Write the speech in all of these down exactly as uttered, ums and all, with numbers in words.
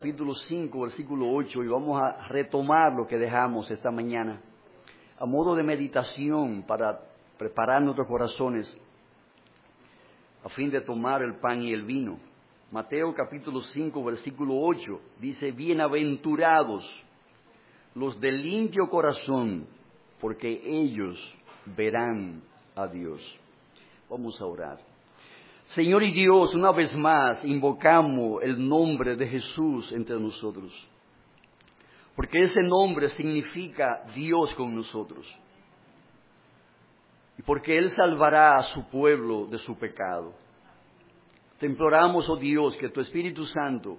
Capítulo cinco, versículo ocho, y vamos a retomar lo que dejamos esta mañana, a modo de meditación para preparar nuestros corazones, a fin de tomar el pan y el vino. Mateo capítulo cinco, versículo ocho, dice: bienaventurados los de limpio corazón, porque ellos verán a Dios. Vamos a orar. Señor y Dios, una vez más invocamos el nombre de Jesús entre nosotros, porque ese nombre significa Dios con nosotros, y porque Él salvará a su pueblo de su pecado. Te imploramos, oh Dios, que tu Espíritu Santo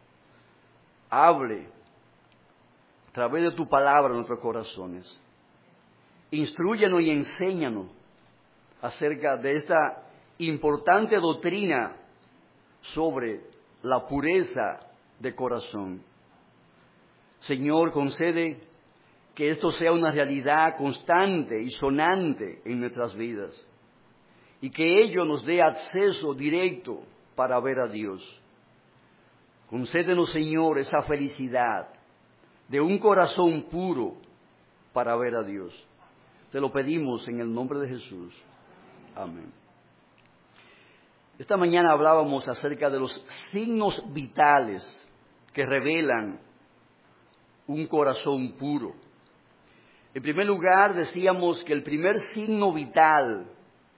hable a través de tu palabra en nuestros corazones. Instrúyenos y enséñanos acerca de esta importante doctrina sobre la pureza de corazón. Señor, concede que esto sea una realidad constante y sonante en nuestras vidas, y que ello nos dé acceso directo para ver a Dios. Concédenos, Señor, esa felicidad de un corazón puro para ver a Dios. Te lo pedimos en el nombre de Jesús. Amén. Esta mañana hablábamos acerca de los signos vitales que revelan un corazón puro. En primer lugar, decíamos que el primer signo vital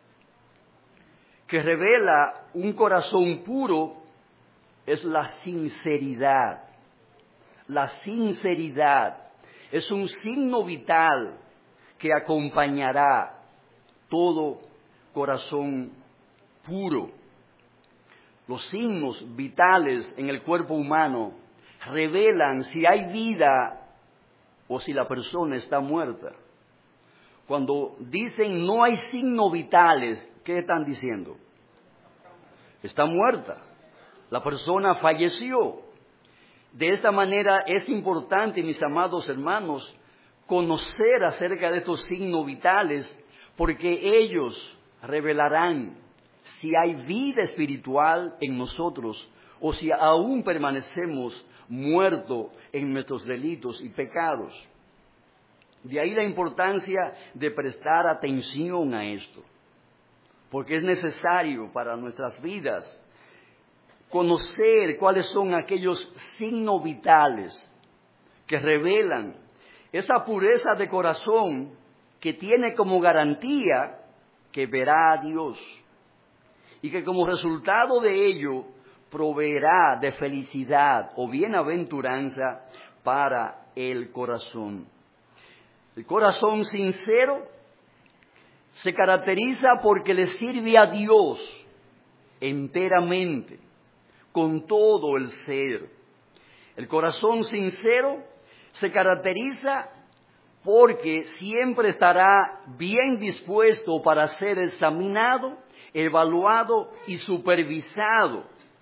que revela un corazón puro es la sinceridad. La sinceridad es un signo vital que acompañará todo corazón puro. Los signos vitales en el cuerpo humano revelan si hay vida o si la persona está muerta. Cuando dicen no hay signos vitales, ¿qué están diciendo? Está muerta. La persona falleció. De esta manera es importante, mis amados hermanos, conocer acerca de estos signos vitales, porque ellos revelarán si hay vida espiritual en nosotros o si aún permanecemos muertos en nuestros delitos y pecados. De ahí la importancia de prestar atención a esto, porque es necesario para nuestras vidas conocer cuáles son aquellos signos vitales que revelan esa pureza de corazón que tiene como garantía que verá a Dios, y que como resultado de ello proveerá de felicidad o bienaventuranza para el corazón. El corazón sincero se caracteriza porque le sirve a Dios enteramente, con todo el ser. El corazón sincero se caracteriza porque siempre estará bien dispuesto para ser examinado, evaluado y supervisado.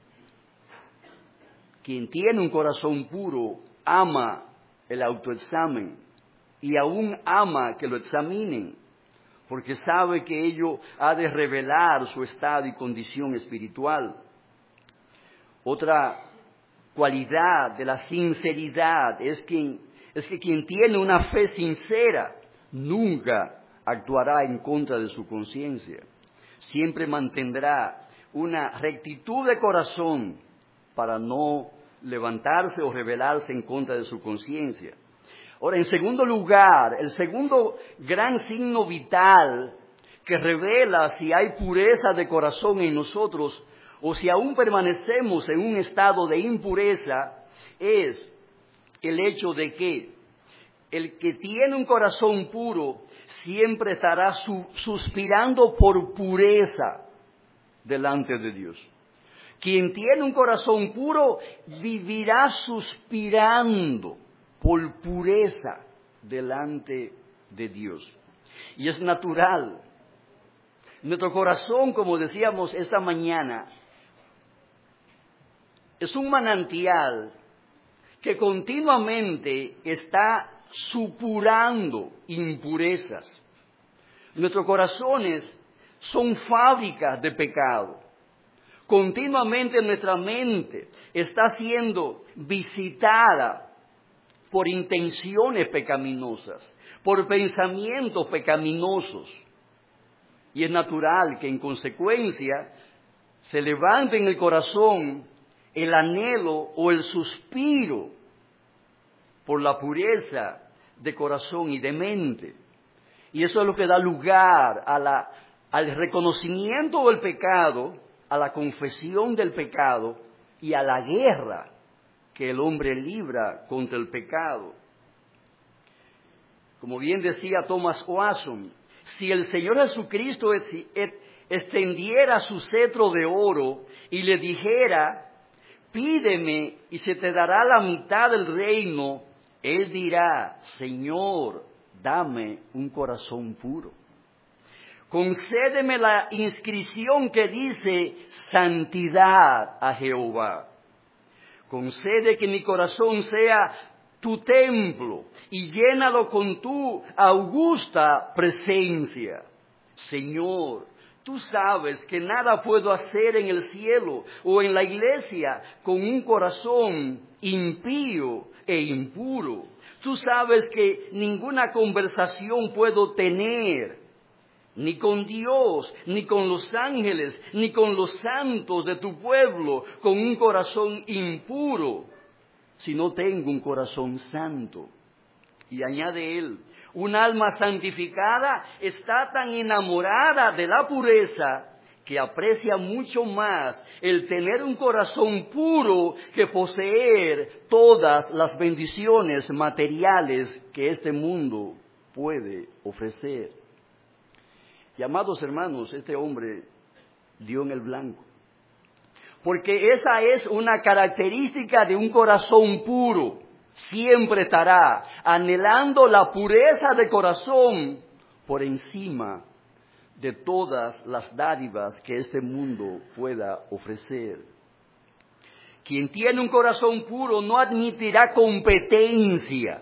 Quien tiene un corazón puro ama el autoexamen y aún ama que lo examinen, porque sabe que ello ha de revelar su estado y condición espiritual. Otra cualidad de la sinceridad es, quien, es que quien tiene una fe sincera nunca actuará en contra de su conciencia. Siempre mantendrá una rectitud de corazón para no levantarse o rebelarse en contra de su conciencia. Ahora, en segundo lugar, el segundo gran signo vital que revela si hay pureza de corazón en nosotros o si aún permanecemos en un estado de impureza es el hecho de que el que tiene un corazón puro siempre estará su, suspirando por pureza delante de Dios. Quien tiene un corazón puro vivirá suspirando por pureza delante de Dios. Y es natural. Nuestro corazón, como decíamos esta mañana, es un manantial que continuamente está supurando impurezas. Nuestros corazones son fábricas de pecado. Continuamente nuestra mente está siendo visitada por intenciones pecaminosas, por pensamientos pecaminosos. Y es natural que en consecuencia se levante en el corazón el anhelo o el suspiro por la pureza de corazón y de mente. Y eso es lo que da lugar a la, al reconocimiento del pecado, a la confesión del pecado y a la guerra que el hombre libra contra el pecado. Como bien decía Thomas Watson, si el Señor Jesucristo extendiera su cetro de oro y le dijera, pídeme y se te dará la mitad del reino, Él dirá, Señor, dame un corazón puro. Concédeme la inscripción que dice santidad a Jehová. Concede que mi corazón sea tu templo y llénalo con tu augusta presencia. Señor, tú sabes que nada puedo hacer en el cielo o en la iglesia con un corazón impío e impuro. Tú sabes que ninguna conversación puedo tener, ni con Dios, ni con los ángeles, ni con los santos de tu pueblo, con un corazón impuro, si no tengo un corazón santo. Y añade él, un alma santificada está tan enamorada de la pureza que aprecia mucho más el tener un corazón puro que poseer todas las bendiciones materiales que este mundo puede ofrecer. Y amados hermanos, este hombre dio en el blanco. Porque esa es una característica de un corazón puro. Siempre estará anhelando la pureza de corazón por encima de todas las dádivas que este mundo pueda ofrecer. Quien tiene un corazón puro no admitirá competencia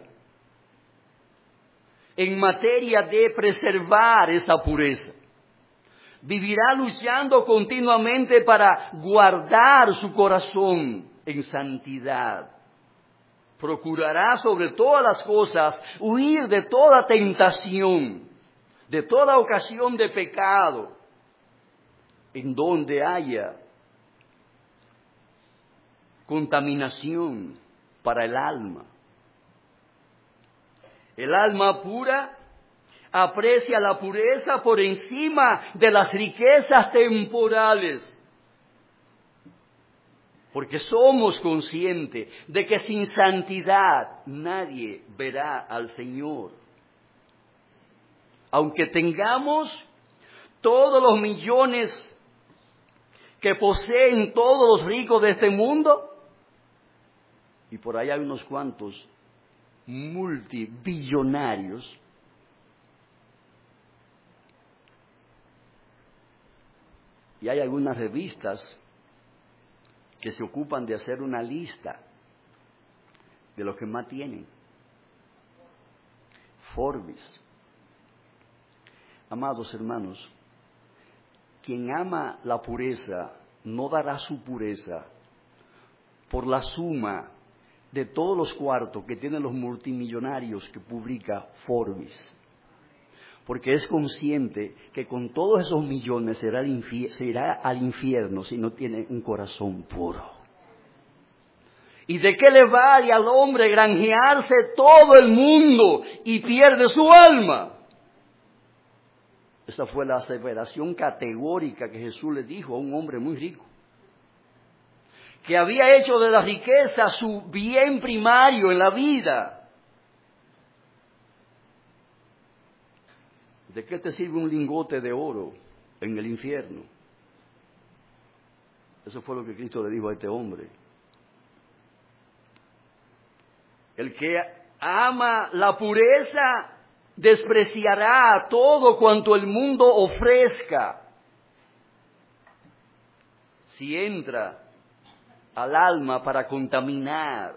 en materia de preservar esa pureza. Vivirá luchando continuamente para guardar su corazón en santidad. Procurará sobre todas las cosas huir de toda tentación, de toda ocasión de pecado, en donde haya contaminación para el alma. El alma pura aprecia la pureza por encima de las riquezas temporales, porque somos conscientes de que sin santidad nadie verá al Señor. Aunque tengamos todos los millones que poseen todos los ricos de este mundo, y por ahí hay unos cuantos multibillonarios, y hay algunas revistas que se ocupan de hacer una lista de los que más tienen. Forbes. Amados hermanos, quien ama la pureza no dará su pureza por la suma de todos los cuartos que tienen los multimillonarios que publica Forbes. Porque es consciente que con todos esos millones será al infier- se irá al infierno si no tiene un corazón puro. ¿Y de qué le vale al hombre granjearse todo el mundo y pierde su alma? Esa fue la aseveración categórica que Jesús le dijo a un hombre muy rico, que había hecho de la riqueza su bien primario en la vida. ¿De qué te sirve un lingote de oro en el infierno? Eso fue lo que Cristo le dijo a este hombre. El que ama la pureza despreciará todo cuanto el mundo ofrezca. Si entra al alma para contaminar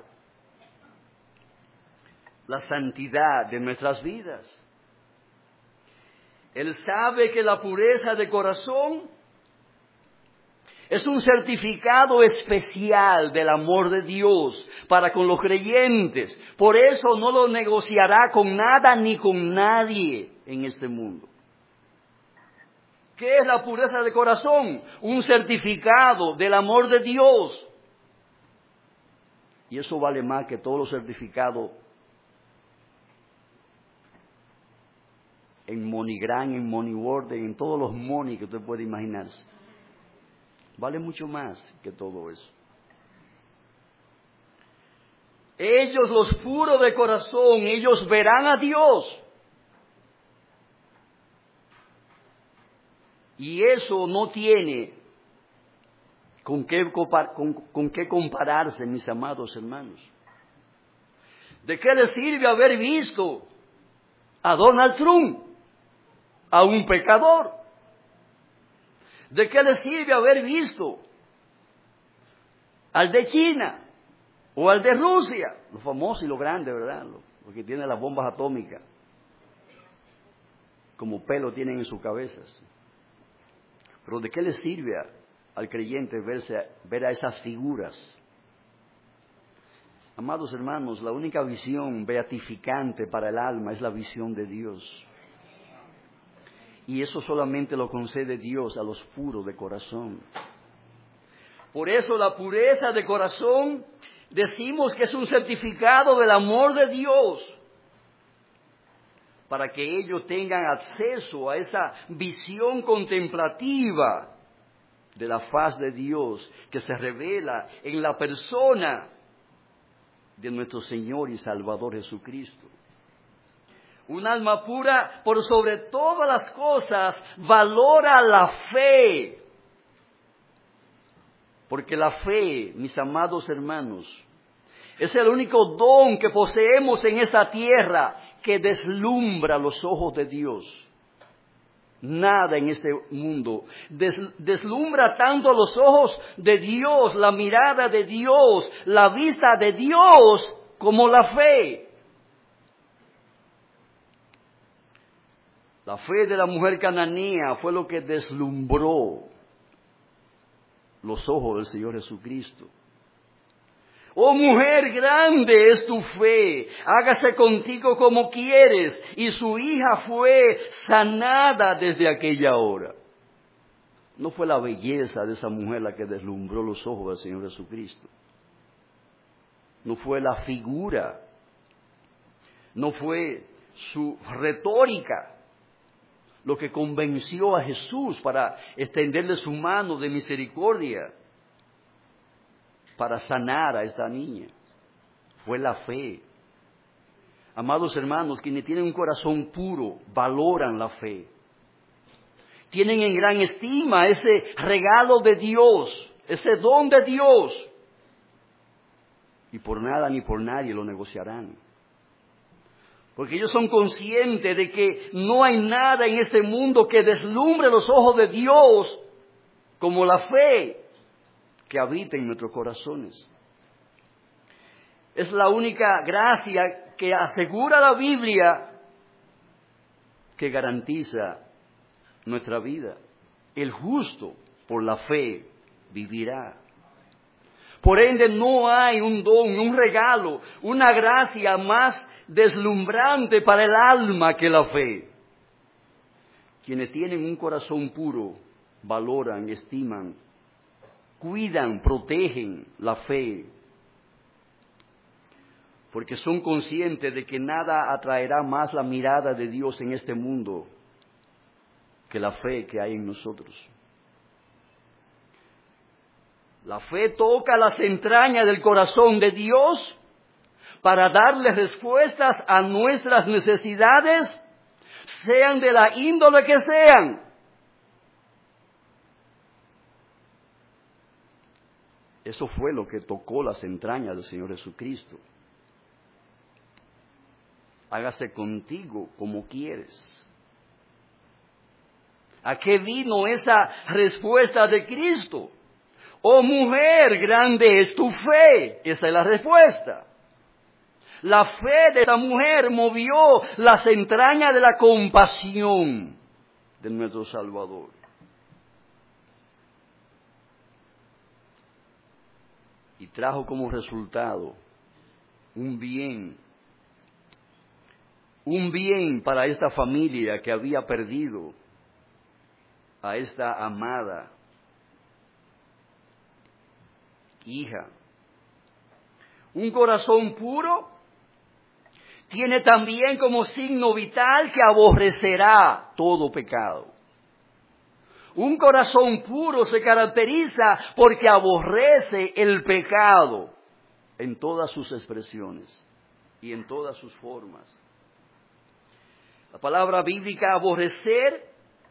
la santidad de nuestras vidas. Él sabe que la pureza de corazón Es un certificado especial del amor de Dios para con los creyentes. Por eso no lo negociará con nada ni con nadie en este mundo. ¿Qué es la pureza de corazón? Un certificado del amor de Dios. Y eso vale más que todos los certificados en MoneyGram, en MoneyWorld, en todos los money que usted puede imaginarse. Vale mucho más que todo eso. Ellos, los puros de corazón, ellos verán a Dios. Y eso no tiene con qué, con, con qué compararse, mis amados hermanos. ¿De qué le sirve haber visto a Donald Trump, a un pecador? ¿De qué le sirve haber visto al de China o al de Rusia? Los famosos y los grandes, ¿verdad? Los que tienen las bombas atómicas, como pelo tienen en sus cabezas. Pero ¿de qué le sirve a, al creyente verse, ver a esas figuras? Amados hermanos, la única visión beatificante para el alma es la visión de Dios. Y eso solamente lo concede Dios a los puros de corazón. Por eso la pureza de corazón decimos que es un certificado del amor de Dios, para que ellos tengan acceso a esa visión contemplativa de la faz de Dios que se revela en la persona de nuestro Señor y Salvador Jesucristo. Un alma pura, por sobre todas las cosas, valora la fe. Porque la fe, mis amados hermanos, es el único don que poseemos en esta tierra que deslumbra los ojos de Dios. Nada en este mundo des, deslumbra tanto los ojos de Dios, la mirada de Dios, la vista de Dios, como la fe. La fe de la mujer cananea fue lo que deslumbró los ojos del Señor Jesucristo. Oh mujer, grande es tu fe, hágase contigo como quieres. Y su hija fue sanada desde aquella hora. No fue la belleza de esa mujer la que deslumbró los ojos del Señor Jesucristo. No fue la figura, no fue su retórica lo que convenció a Jesús para extenderle su mano de misericordia para sanar a esta niña. Fue la fe. Amados hermanos, quienes tienen un corazón puro, valoran la fe. Tienen en gran estima ese regalo de Dios, ese don de Dios. Y por nada ni por nadie lo negociarán. Porque ellos son conscientes de que no hay nada en este mundo que deslumbre los ojos de Dios como la fe que habita en nuestros corazones. Es la única gracia que asegura la Biblia que garantiza nuestra vida. El justo por la fe vivirá. Por ende no hay un don, un regalo, una gracia más deslumbrante para el alma que la fe. Quienes tienen un corazón puro valoran, estiman, cuidan, protegen la fe, porque son conscientes de que nada atraerá más la mirada de Dios en este mundo que la fe que hay en nosotros. La fe toca las entrañas del corazón de Dios para darle respuestas a nuestras necesidades, sean de la índole que sean. Eso fue lo que tocó las entrañas del Señor Jesucristo. Hágase contigo como quieres. ¿A qué vino esa respuesta de Cristo? Oh mujer, grande es tu fe. Esa es la respuesta. La fe de esta mujer movió las entrañas de la compasión de nuestro Salvador. y trajo como resultado un bien, un bien para esta familia que había perdido a esta amada hija. Un corazón puro tiene también como signo vital que aborrecerá todo pecado. Un corazón puro se caracteriza porque aborrece el pecado en todas sus expresiones y en todas sus formas. La palabra bíblica aborrecer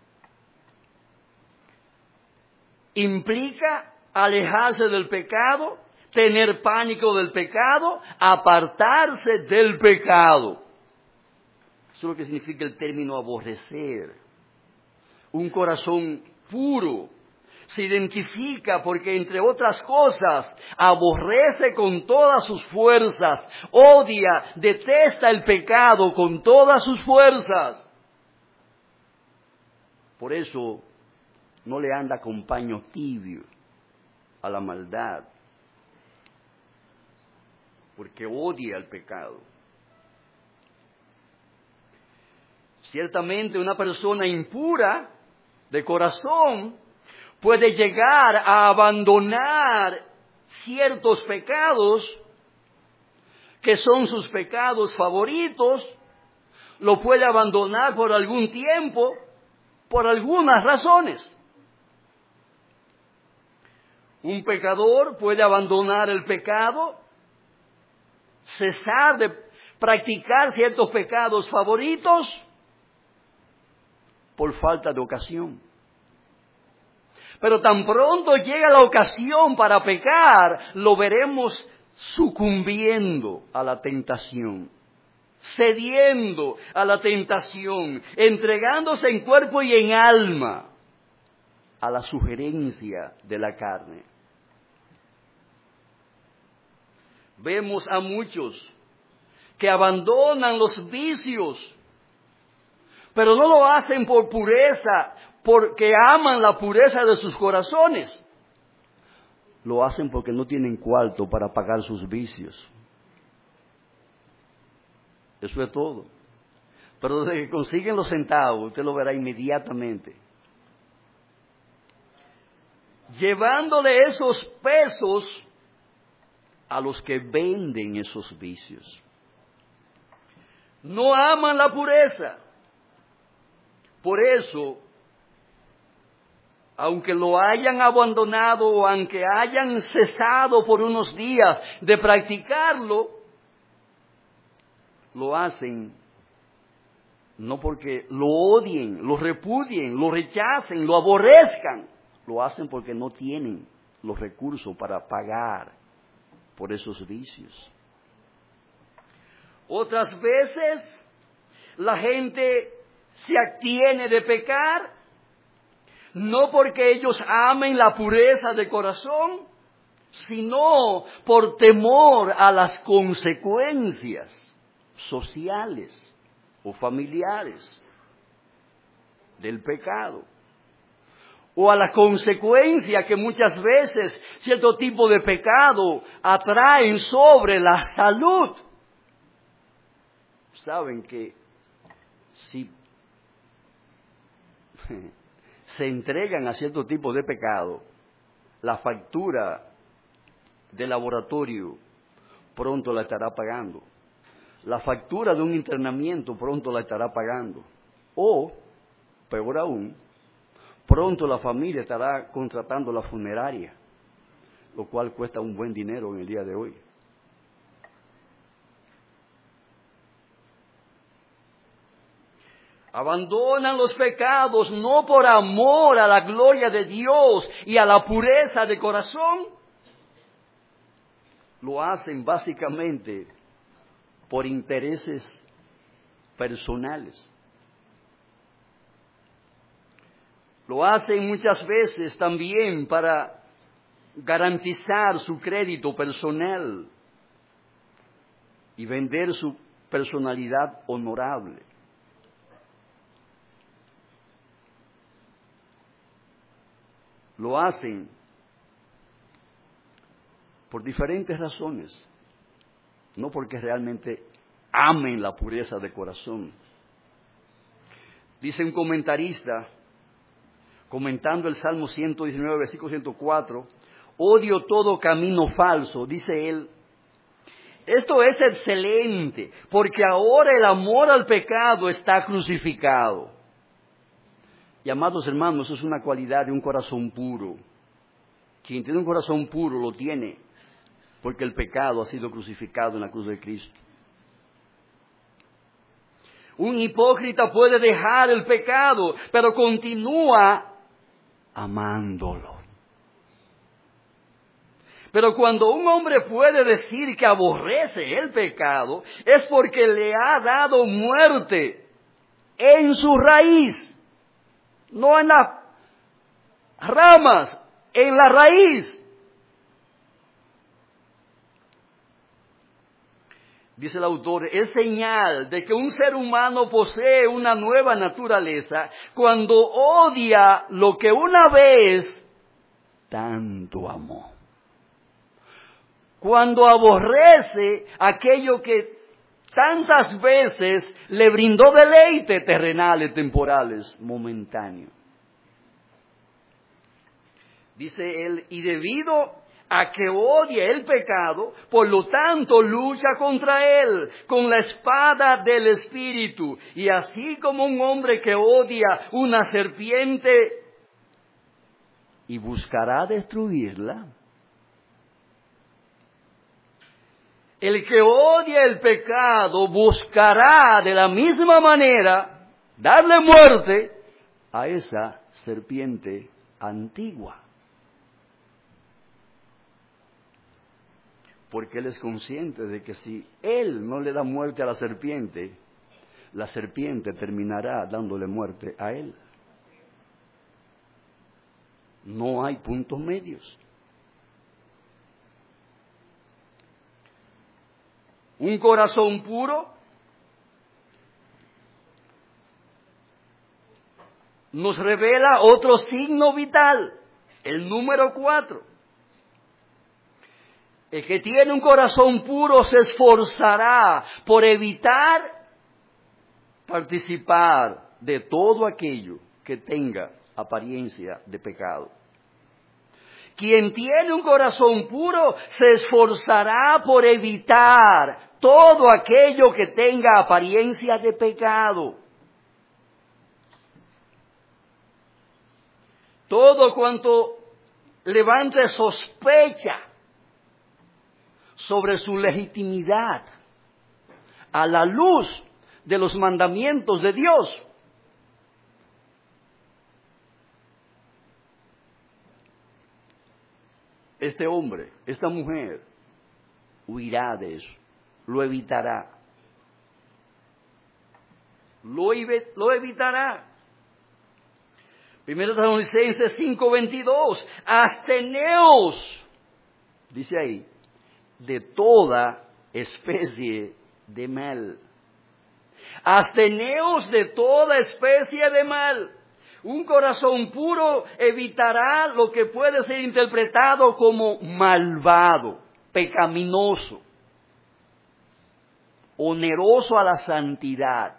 implica alejarse del pecado, tener pánico del pecado, apartarse del pecado. Eso es lo que significa el término aborrecer. Un corazón puro se identifica porque, entre otras cosas, aborrece con todas sus fuerzas, odia, detesta el pecado con todas sus fuerzas. Por eso no le anda con paño tibio a la maldad, porque odia el pecado. Ciertamente una persona impura de corazón puede llegar a abandonar ciertos pecados que son sus pecados favoritos, lo puede abandonar por algún tiempo, por algunas razones. Un pecador puede abandonar el pecado, cesar de practicar ciertos pecados favoritos por falta de ocasión. Pero tan pronto llega la ocasión para pecar, lo veremos sucumbiendo a la tentación, cediendo a la tentación, entregándose en cuerpo y en alma a la sugerencia de la carne. Vemos a muchos que abandonan los vicios, pero no lo hacen por pureza, porque aman la pureza de sus corazones. Lo hacen porque no tienen cuarto para pagar sus vicios. Eso es todo. Pero desde que consiguen los centavos, usted lo verá inmediatamente llevándole esos pesos a los que venden esos vicios. No aman la pureza. Por eso, aunque lo hayan abandonado o aunque hayan cesado por unos días de practicarlo, lo hacen no porque lo odien, lo repudien, lo rechacen, lo aborrezcan. Lo hacen porque no tienen los recursos para pagar por esos vicios. Otras veces la gente se abstiene de pecar, no porque ellos amen la pureza de corazón, sino por temor a las consecuencias sociales o familiares del pecado, o a la consecuencia que muchas veces cierto tipo de pecado atraen sobre la salud. Saben que si se entregan a cierto tipo de pecado, la factura del laboratorio pronto la estará pagando. La factura de un internamiento pronto la estará pagando. O, peor aún, pronto la familia estará contratando la funeraria, lo cual cuesta un buen dinero en el día de hoy. Abandonan los pecados no por amor a la gloria de Dios y a la pureza de corazón. Lo hacen básicamente por intereses personales. Lo hacen muchas veces también para garantizar su crédito personal y vender su personalidad honorable. Lo hacen por diferentes razones. No porque realmente amen la pureza de corazón. Dice un comentarista, comentando el Salmo ciento diecinueve, versículo ciento cuatro, odio todo camino falso, dice él. Esto es excelente, porque ahora el amor al pecado está crucificado. Y amados hermanos, eso es una cualidad de un corazón puro. Quien tiene un corazón puro lo tiene, porque el pecado ha sido crucificado en la cruz de Cristo. Un hipócrita puede dejar el pecado, pero continúa amándolo. Pero cuando un hombre puede decir que aborrece el pecado, es porque le ha dado muerte en su raíz, no en las ramas, en la raíz. Dice el autor, es señal de que un ser humano posee una nueva naturaleza cuando odia lo que una vez tanto amó. Cuando aborrece aquello que tantas veces le brindó deleite terrenales, temporales, momentáneos. Dice él, y debido a que odia el pecado, por lo tanto lucha contra él con la espada del Espíritu. Y así como un hombre que odia una serpiente y buscará destruirla, el que odia el pecado buscará de la misma manera darle muerte a esa serpiente antigua. Porque él es consciente de que si él no le da muerte a la serpiente, la serpiente terminará dándole muerte a él. No hay puntos medios. Un corazón puro nos revela otro signo vital, el número cuatro. El que tiene un corazón puro se esforzará por evitar participar de todo aquello que tenga apariencia de pecado. Quien tiene un corazón puro se esforzará por evitar todo aquello que tenga apariencia de pecado. Todo cuanto levante sospecha sobre su legitimidad a la luz de los mandamientos de Dios. Este hombre, esta mujer, huirá de eso, lo evitará. Lo, lo evitará. Primero Tesalonicenses cinco veintidós, absteneos, dice ahí, de toda especie de mal. Absteneos de toda especie de mal. Un corazón puro evitará lo que puede ser interpretado como malvado, pecaminoso, oneroso a la santidad.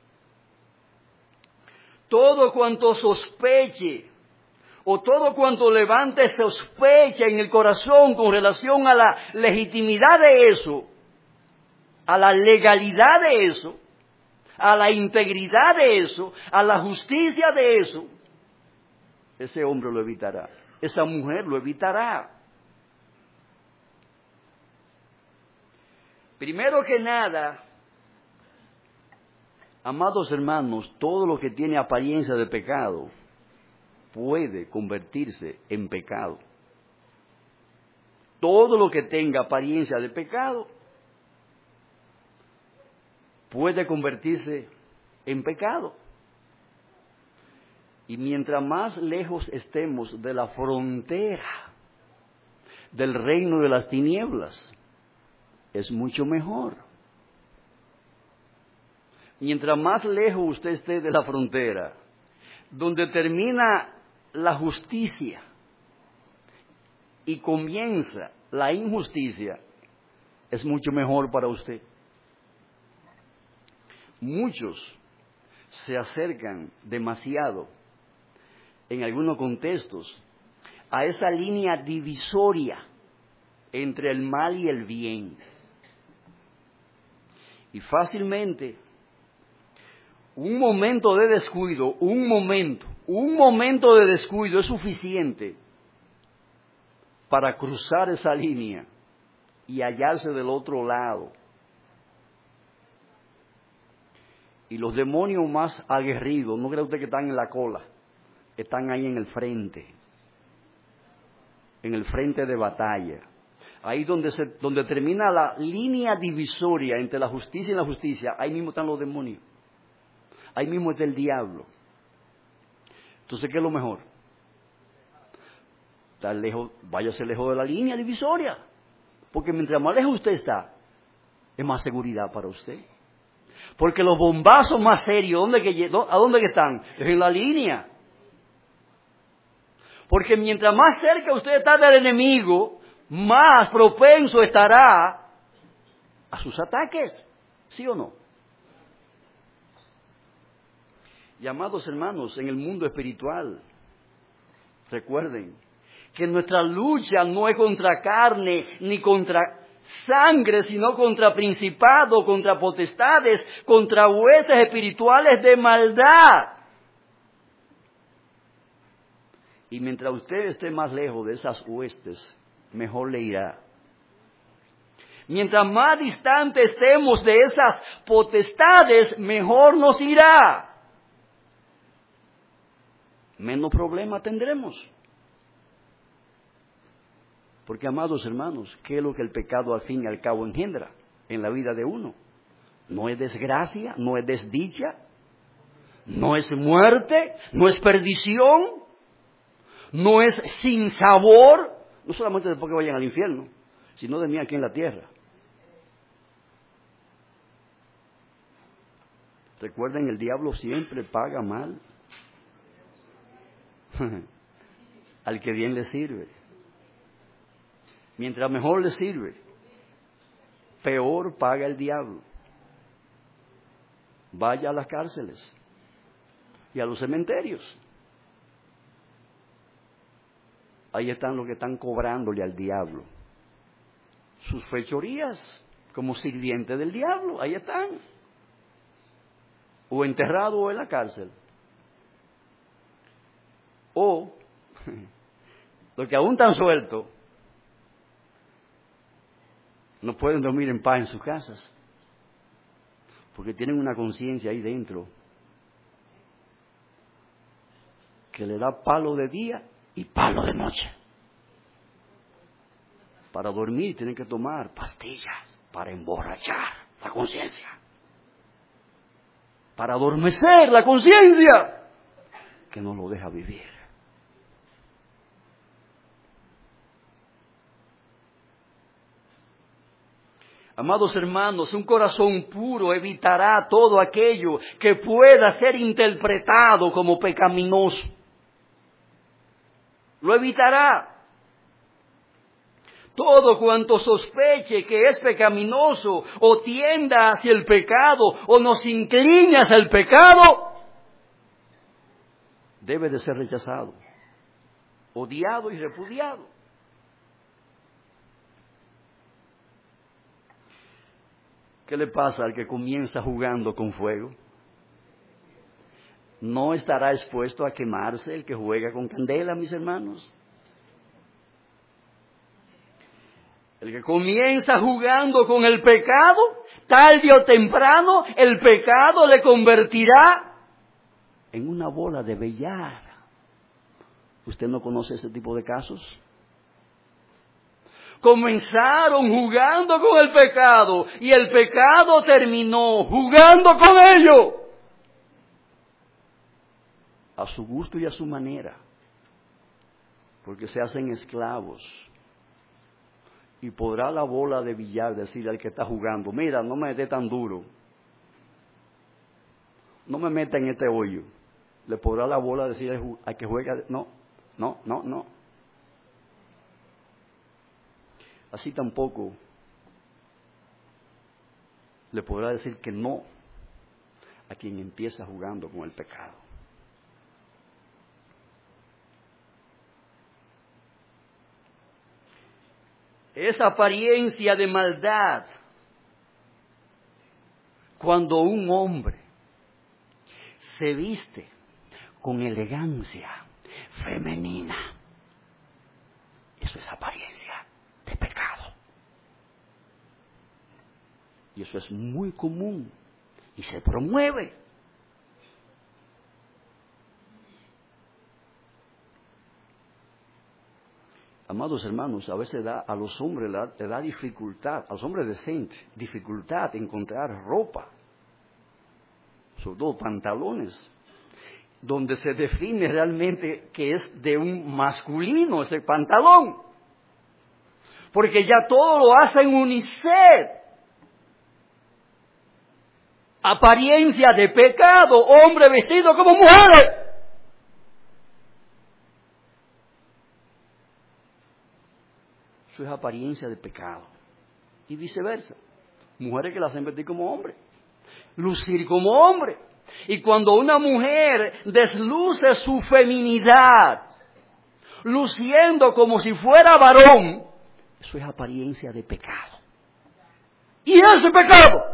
Todo cuanto sospeche o todo cuanto levante sospecha en el corazón con relación a la legitimidad de eso, a la legalidad de eso, a la integridad de eso, a la justicia de eso, ese hombre lo evitará, esa mujer lo evitará. Primero que nada, amados hermanos, todo lo que tiene apariencia de pecado puede convertirse en pecado. Todo lo que tenga apariencia de pecado puede convertirse en pecado. Y mientras más lejos estemos de la frontera del reino de las tinieblas, es mucho mejor. Mientras más lejos usted esté de la frontera, donde termina la justicia y comienza la injusticia es mucho mejor para usted. Muchos se acercan demasiado, en algunos contextos, a esa línea divisoria entre el mal y el bien. Y fácilmente, un momento de descuido, un momento, un momento de descuido es suficiente para cruzar esa línea y hallarse del otro lado. Y los demonios más aguerridos, no crea usted que están en la cola, están ahí en el frente, en el frente de batalla. Ahí donde, se, donde termina la línea divisoria entre la justicia y la justicia, ahí mismo están los demonios. Ahí mismo está el diablo. Entonces, ¿qué es lo mejor? Estar lejos, váyase lejos de la línea divisoria. Porque mientras más lejos usted está, es más seguridad para usted. Porque los bombazos más serios, ¿dónde que, ¿a dónde que están? Es en la línea. Porque mientras más cerca usted está del enemigo, más propenso estará a sus ataques. ¿Sí o no? Y amados hermanos, en el mundo espiritual, recuerden que nuestra lucha no es contra carne ni contra sangre, sino contra principados, contra potestades, contra huestes espirituales de maldad. Y mientras usted esté más lejos de esas huestes, mejor le irá. Mientras más distante estemos de esas potestades, mejor nos irá. Menos problema tendremos. Porque, amados hermanos, ¿qué es lo que el pecado al fin y al cabo engendra en la vida de uno? No es desgracia, no es desdicha, no es muerte, no es perdición, no es sinsabor, no solamente después que vayan al infierno, sino de mí aquí en la tierra. Recuerden, el diablo siempre paga mal al que bien le sirve. Mientras mejor le sirve, peor paga el diablo. Vaya a las cárceles y a los cementerios. Ahí están los que están cobrándole al diablo sus fechorías como sirvientes del diablo. Ahí están. O enterrados o en la cárcel. O los que aún están sueltos no pueden dormir en paz en sus casas, porque tienen una conciencia ahí dentro que le da palo de día y palo de noche. Para dormir tienen que tomar pastillas para emborrachar la conciencia, para adormecer la conciencia que no lo deja vivir. Amados hermanos, un corazón puro evitará todo aquello que pueda ser interpretado como pecaminoso. Lo evitará. Todo cuanto sospeche que es pecaminoso o tienda hacia el pecado o nos incline hacia el pecado, debe de ser rechazado, odiado y repudiado. ¿Qué le pasa al que comienza jugando con fuego? ¿No estará expuesto a quemarse el que juega con candela, mis hermanos? El que comienza jugando con el pecado, tarde o temprano, el pecado le convertirá en una bola de billar. ¿Usted no conoce ese tipo de casos? Comenzaron jugando con el pecado y el pecado terminó jugando con ello. A su gusto y a su manera. Porque se hacen esclavos. Y podrá la bola de billar decirle al que está jugando, mira, no me dé tan duro. No me meta en este hoyo. Le podrá la bola decirle al que juega, no, no, no, no. así tampoco le podrá decir que no a quien empieza jugando con el pecado. Esa apariencia de maldad, cuando un hombre se viste con elegancia femenina, eso es apariencia de pecado. Y eso es muy común y se promueve. Amados hermanos, a veces da, a los hombres le da, le da dificultad, a los hombres decentes, dificultad encontrar ropa, sobre todo pantalones, donde se define realmente que es de un masculino ese pantalón. Porque ya todo lo hacen unisex. Apariencia de pecado, hombre vestido como mujer. Eso es apariencia de pecado. Y viceversa. Mujeres que la hacen vestir como hombre. Lucir como hombre. Y cuando una mujer desluce su feminidad, luciendo como si fuera varón, eso es apariencia de pecado. Y ese pecado.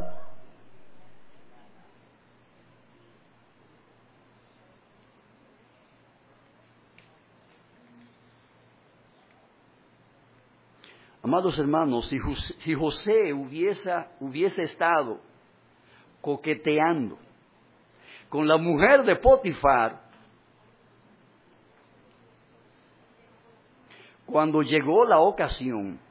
Amados hermanos, si José, si José hubiese, hubiese estado coqueteando con la mujer de Potifar, cuando llegó la ocasión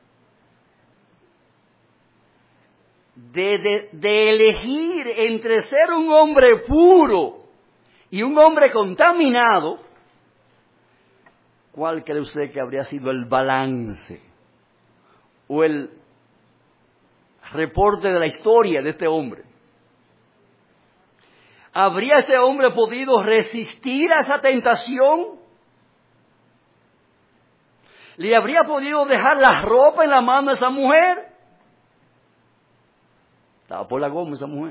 de, de, de elegir entre ser un hombre puro y un hombre contaminado, ¿cuál cree usted que habría sido el balance o el reporte de la historia de este hombre? ¿Habría este hombre podido resistir a esa tentación? ¿Le habría podido dejar la ropa en la mano a esa mujer? Estaba por la goma esa mujer.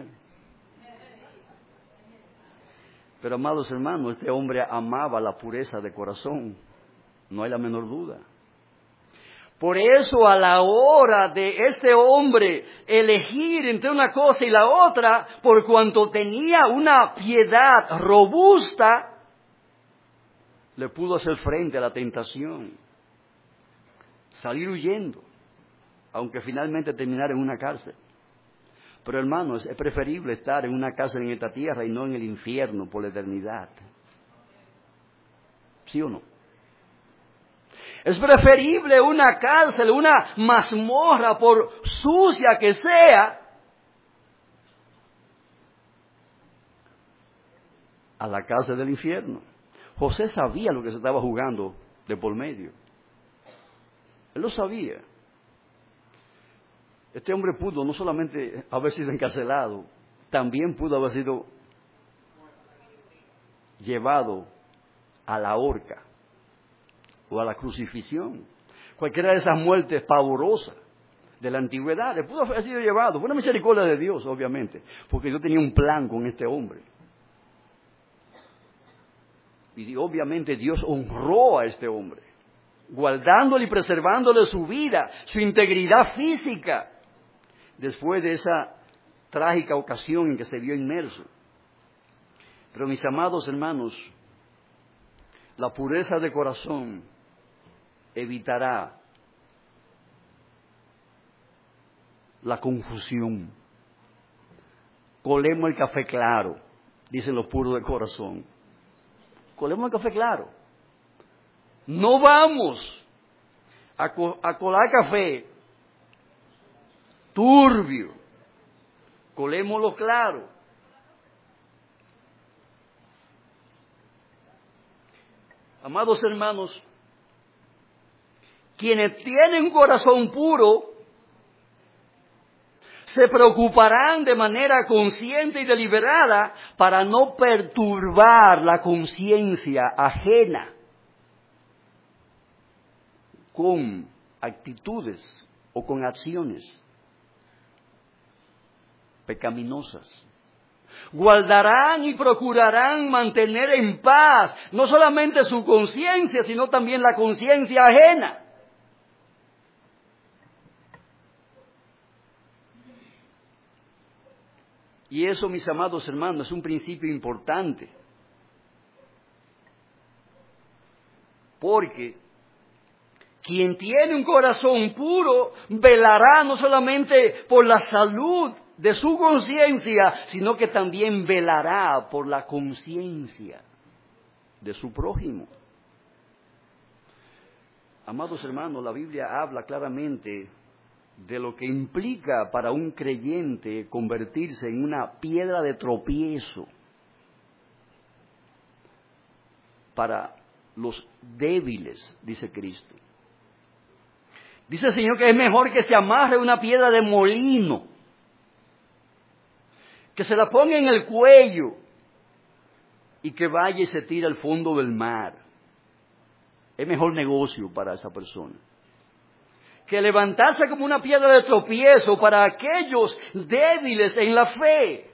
Pero amados hermanos, este hombre amaba la pureza de corazón. No hay la menor duda. Por eso a la hora de este hombre elegir entre una cosa y la otra, por cuanto tenía una piedad robusta, le pudo hacer frente a la tentación, salir huyendo, aunque finalmente terminara en una cárcel. Pero hermanos, es preferible estar en una cárcel en esta tierra y no en el infierno por la eternidad. ¿Sí o no? Es preferible una cárcel, una mazmorra, por sucia que sea, a la cárcel del infierno. José sabía lo que se estaba jugando de por medio. Él lo sabía. Este hombre pudo no solamente haber sido encarcelado, también pudo haber sido llevado a la horca o a la crucifixión. Cualquiera de esas muertes pavorosas de la antigüedad le pudo haber sido llevado. Fue una misericordia de Dios, obviamente, porque Dios tenía un plan con este hombre. Y obviamente Dios honró a este hombre, guardándole y preservándole su vida, su integridad física, después de esa trágica ocasión en que se vio inmerso. Pero mis amados hermanos, la pureza de corazón evitará la confusión. Colemos el café claro, dicen los puros de corazón. Colemos el café claro. No vamos a, co- a colar café turbio. Colémoslo claro. Amados hermanos, quienes tienen un corazón puro se preocuparán de manera consciente y deliberada para no perturbar la conciencia ajena con actitudes o con acciones pecaminosas. Guardarán y procurarán mantener en paz no solamente su conciencia, sino también la conciencia ajena. Y eso, mis amados hermanos, es un principio importante. Porque quien tiene un corazón puro velará no solamente por la salud de su conciencia, sino que también velará por la conciencia de su prójimo. Amados hermanos, la Biblia habla claramente de lo que implica para un creyente convertirse en una piedra de tropiezo para los débiles, dice Cristo. Dice el Señor que es mejor que se amarre una piedra de molino, que se la ponga en el cuello y que vaya y se tire al fondo del mar. Es mejor negocio para esa persona que levantarse como una piedra de tropiezo para aquellos débiles en la fe.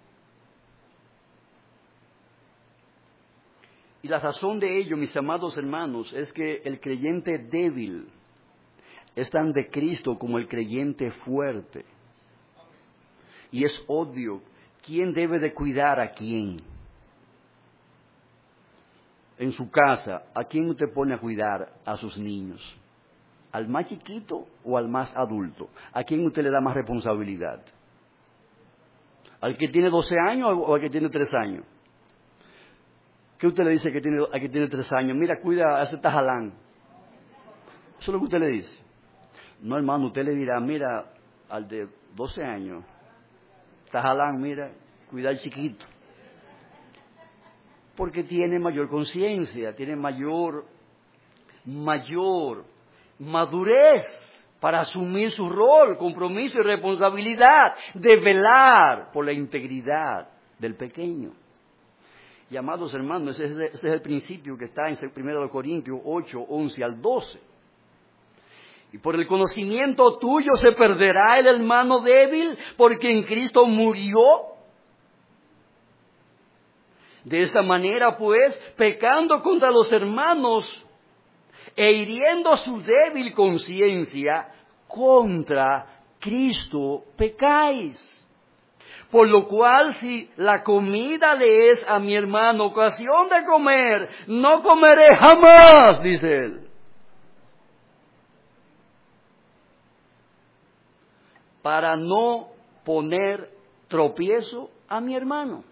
Y la razón de ello, mis amados hermanos, es que el creyente débil es tan de Cristo como el creyente fuerte. Y es obvio quién debe de cuidar a quién. En su casa, ¿a quién usted pone a cuidar a sus niños? ¿Al más chiquito o al más adulto? ¿A quién usted le da más responsabilidad? ¿Al que tiene doce años o al que tiene tres años? ¿Qué usted le dice que tiene, al que tiene tres años? Mira, cuida a ese tajalán. Eso es lo que usted le dice. No, hermano, usted le dirá, mira, al de doce años, tajalán, mira, cuida al chiquito. Porque tiene mayor conciencia, tiene mayor, mayor madurez para asumir su rol, compromiso y responsabilidad de velar por la integridad del pequeño. Y amados hermanos, ese es, ese es el principio que está en primera Corintios ocho, once al doce. Y por el conocimiento tuyo se perderá el hermano débil, porque en Cristo murió. De esta manera, pues, pecando contra los hermanos e hiriendo su débil conciencia, contra Cristo pecáis. Por lo cual, si la comida le es a mi hermano ocasión de comer, no comeré jamás, dice él. Para no poner tropiezo a mi hermano.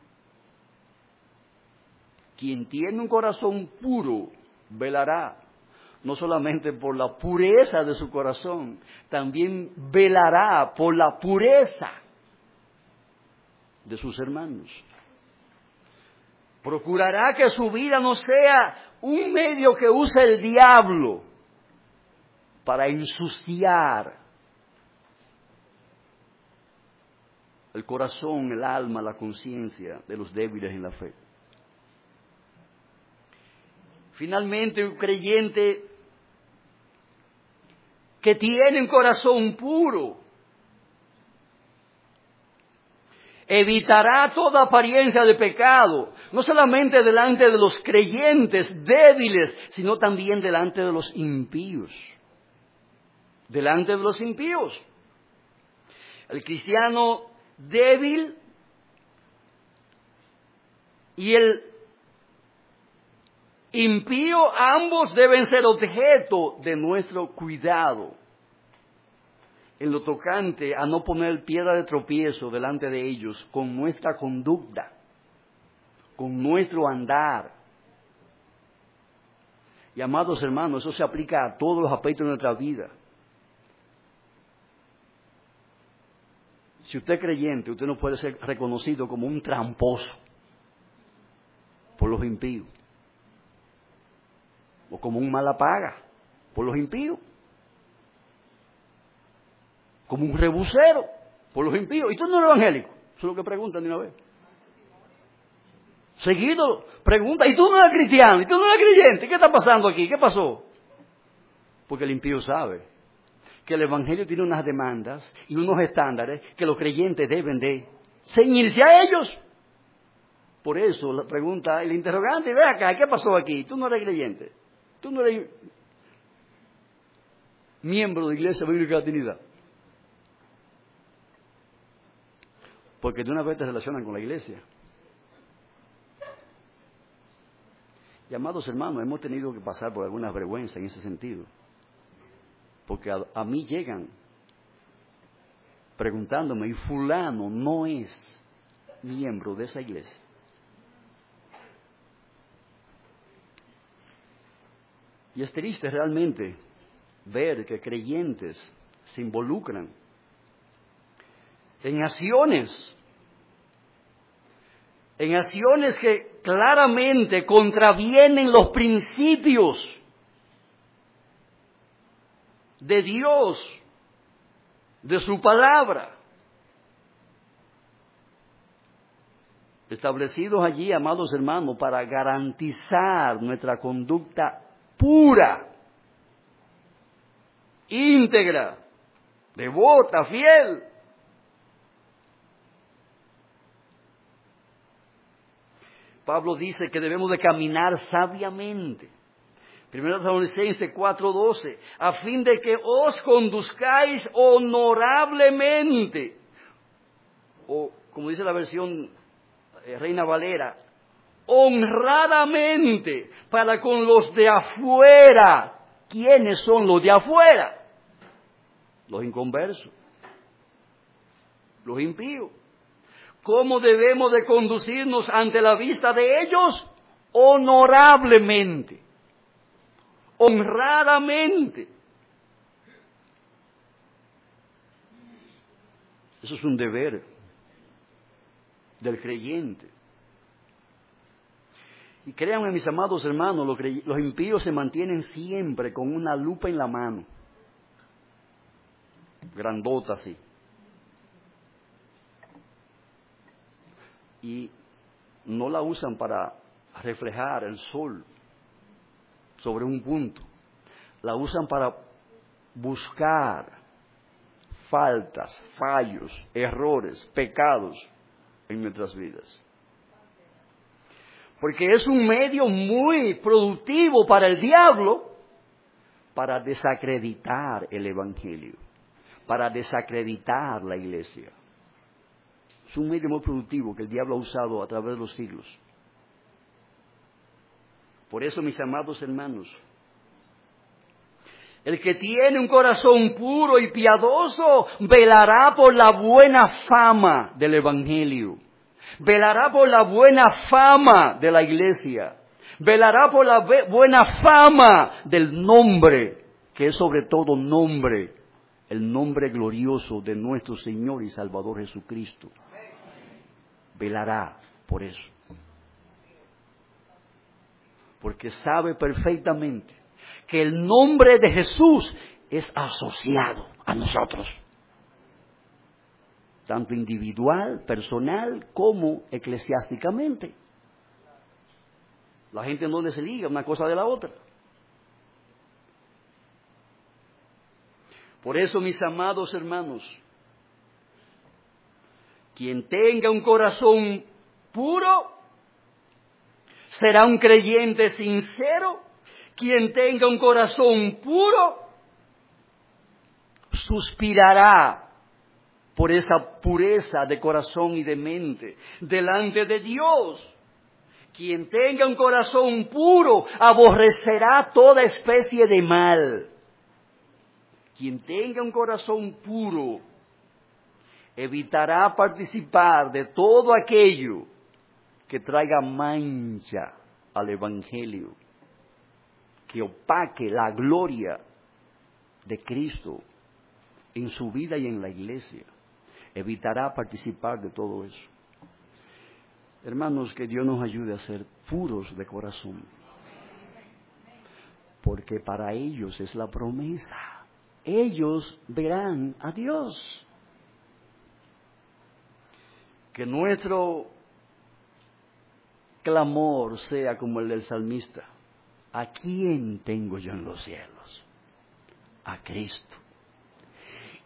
Quien tiene un corazón puro, velará, no solamente por la pureza de su corazón, también velará por la pureza de sus hermanos. Procurará que su vida no sea un medio que use el diablo para ensuciar el corazón, el alma, la conciencia de los débiles en la fe. Finalmente, un creyente que tiene un corazón puro evitará toda apariencia de pecado, no solamente delante de los creyentes débiles, sino también delante de los impíos. Delante de los impíos. El cristiano débil y el impío, ambos deben ser objeto de nuestro cuidado en lo tocante a no poner piedra de tropiezo delante de ellos con nuestra conducta, con nuestro andar. Y amados hermanos, eso se aplica a todos los aspectos de nuestra vida. Si usted es creyente, usted no puede ser reconocido como un tramposo por los impíos, o como un mala paga por los impíos, como un rebusero por los impíos. ¿Y tú no eres evangélico? Eso es lo que preguntan de una vez. Seguido pregunta, ¿y tú no eres cristiano? ¿Y tú no eres creyente? ¿Qué está pasando aquí? ¿Qué pasó? Porque el impío sabe que el Evangelio tiene unas demandas y unos estándares que los creyentes deben de ceñirse a ellos. Por eso la pregunta, el interrogante, ve acá, ¿qué pasó aquí? Tú no eres creyente, tú no eres miembro de Iglesia Bíblica de la Trinidad. Porque de una vez te relacionan con la iglesia. Y amados hermanos, hemos tenido que pasar por algunas vergüenzas en ese sentido. Porque a, a mí llegan preguntándome, y fulano no es miembro de esa iglesia. Y es triste realmente ver que creyentes se involucran en acciones, en acciones que claramente contravienen los principios de Dios, de su palabra, establecidos allí, amados hermanos, para garantizar nuestra conducta pura, íntegra, devota, fiel. Pablo dice que debemos de caminar sabiamente. Primero Tesalonicenses cuatro doce, a fin de que os conduzcáis honorablemente. O, como dice la versión eh, Reina Valera, honradamente para con los de afuera. ¿Quiénes son los de afuera? Los inconversos, los impíos. ¿Cómo debemos de conducirnos ante la vista de ellos? Honorablemente, honradamente. Eso es un deber del creyente. Y créanme, mis amados hermanos, los, crey- los impíos se mantienen siempre con una lupa en la mano, grandota así. Y no la usan para reflejar el sol sobre un punto. La usan para buscar faltas, fallos, errores, pecados en nuestras vidas. Porque es un medio muy productivo para el diablo para desacreditar el Evangelio, para desacreditar la iglesia. Es un medio muy productivo que el diablo ha usado a través de los siglos. Por eso, mis amados hermanos, el que tiene un corazón puro y piadoso velará por la buena fama del Evangelio, velará por la buena fama de la iglesia, velará por la buena fama del nombre, que es sobre todo nombre, el nombre glorioso de nuestro Señor y Salvador Jesucristo. Velará por eso. Porque sabe perfectamente que el nombre de Jesús es asociado a nosotros. Tanto individual, personal, como eclesiásticamente. La gente no desliga una cosa de la otra. Por eso, mis amados hermanos, quien tenga un corazón puro, será un creyente sincero. Quien tenga un corazón puro, suspirará por esa pureza de corazón y de mente delante de Dios. Quien tenga un corazón puro, aborrecerá toda especie de mal. Quien tenga un corazón puro, evitará participar de todo aquello que traiga mancha al Evangelio, que opaque la gloria de Cristo en su vida y en la iglesia. Evitará participar de todo eso. Hermanos, que Dios nos ayude a ser puros de corazón, porque para ellos es la promesa. Ellos verán a Dios. Que nuestro clamor sea como el del salmista. ¿A quién tengo yo en los cielos? A Cristo.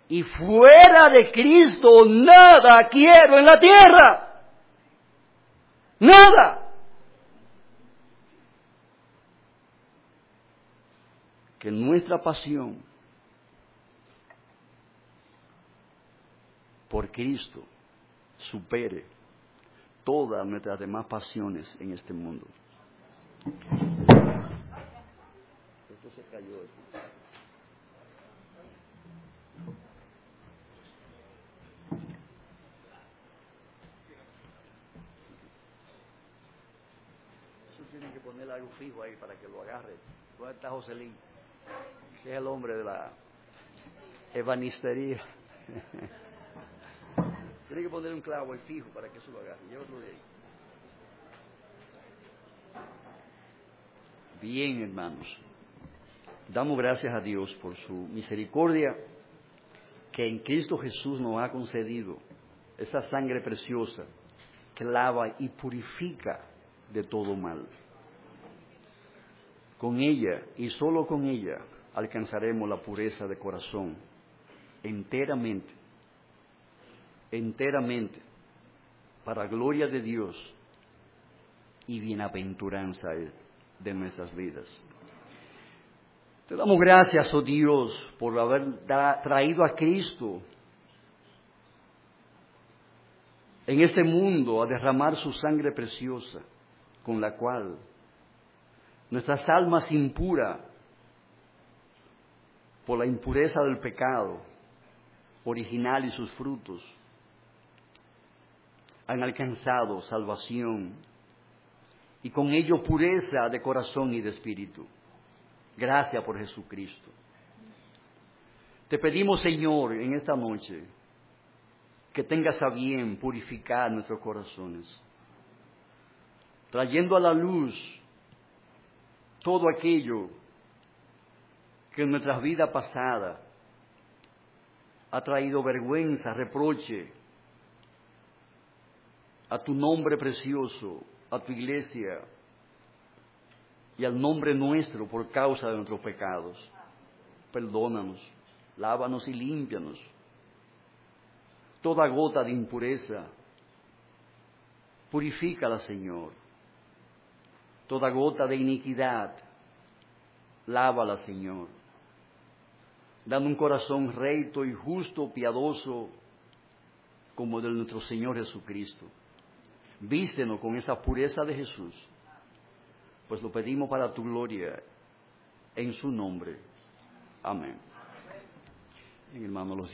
Y fuera de Cristo nada quiero en la tierra. Nada. Que nuestra pasión por Cristo supere todas nuestras demás pasiones en este mundo. Esto se cayó. Eso tiene que poner algo fijo ahí para que lo agarre. ¿Dónde está Joselín? Que es el hombre de la ebanistería. Tiene que poner un clavo ahí fijo para que eso lo agarre. Llévatelo de ahí. Bien, hermanos. Damos gracias a Dios por su misericordia que en Cristo Jesús nos ha concedido esa sangre preciosa que lava y purifica de todo mal. Con ella y solo con ella alcanzaremos la pureza de corazón enteramente, enteramente, para gloria de Dios y bienaventuranza de nuestras vidas. Te damos gracias, oh Dios, por haber da, traído a Cristo en este mundo a derramar su sangre preciosa, con la cual nuestras almas impuras, por la impureza del pecado original y sus frutos, han alcanzado salvación y con ello pureza de corazón y de espíritu. Gracias por Jesucristo. Te pedimos, Señor, en esta noche, que tengas a bien purificar nuestros corazones, trayendo a la luz todo aquello que en nuestras vidas pasadas ha traído vergüenza, reproche a tu nombre precioso, a tu iglesia y al nombre nuestro por causa de nuestros pecados. Perdónanos, lávanos y límpianos. Toda gota de impureza, purifícala, Señor. Toda gota de iniquidad, lávala, Señor. Dando un corazón recto y justo, piadoso, como el de nuestro Señor Jesucristo. Vístenos con esa pureza de Jesús, pues lo pedimos para tu gloria, en su nombre. Amén. Hermanos, los